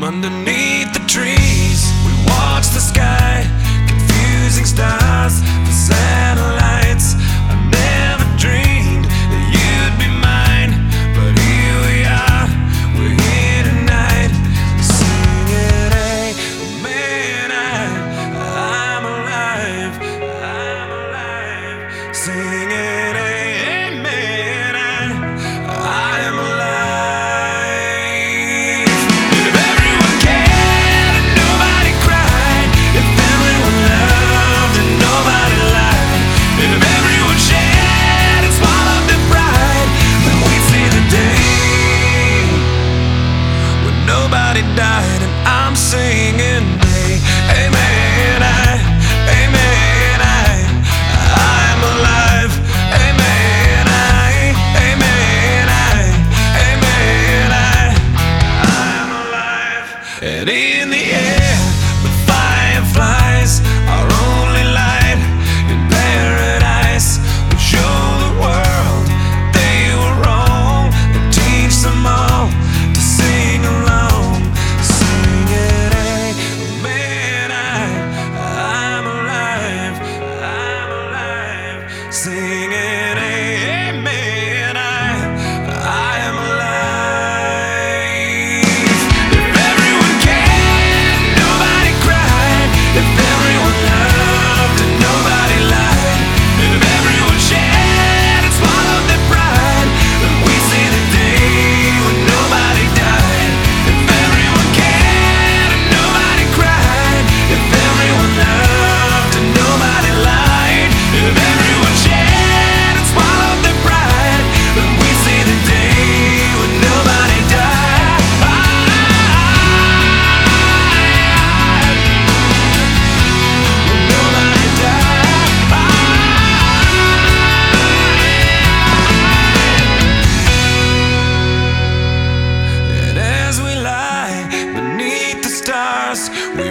Underneath the trees, we watch the sky, confusing stars, the satellites. I never dreamed that you'd be mine, but here we are, we're here tonight, singing, hey, man, I'm alive, singing, hey, man, I am alive. Nobody died and I'm singing, hey, amen, amen, I'm alive, amen, amen, amen, I'm alive. And in the air, the fireflies are only light in paradise. We show the world they were wrong and teach them all to sing along. Singing, amen, I am alive. If everyone cared, nobody cried. If everyone loved and nobody lied. If everyone shared and swallowed their pride, then we'd see the day when nobody died. If everyone cared and nobody cried. If everyone loved and nobody lied. If everyone shared and swallowed their pride, then we see the day when nobody died. When nobody died. And as we lie beneath the stars, we